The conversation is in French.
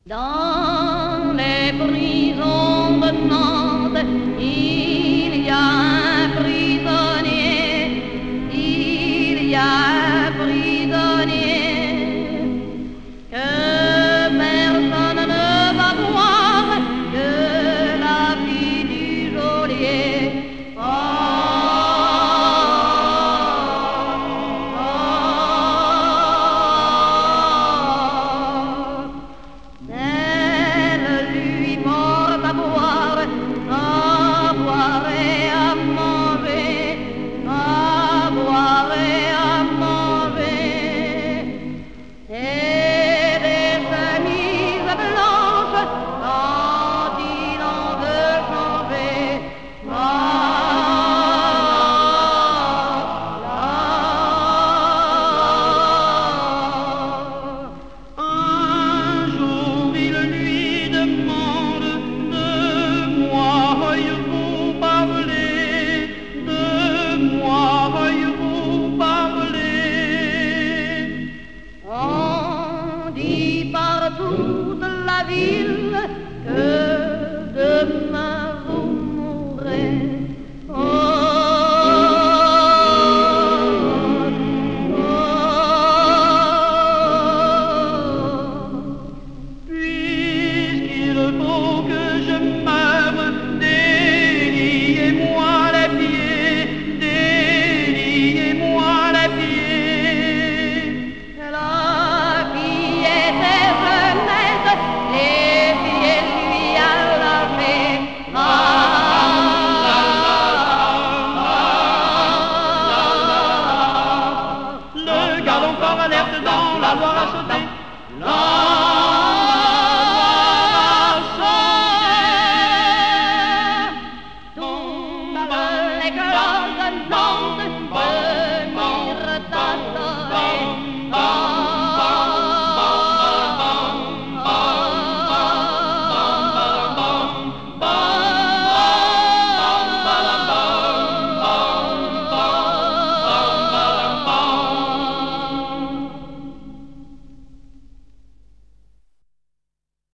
Dans les prisons de Nantes, il y a un prisonnier, il y a un prisonnier que personne ne va voir que la fille du geôlier. Toute la ville que demain vous mourrez. Puisqu'il faut que je meure, déliez-moi les pieds, déliez-moi les pieds. La fille était jeunesse, les pieds lui arrachés. Le galon fort alerte dans la Loire a sauté. La Loire a sauté. Tombent les cloches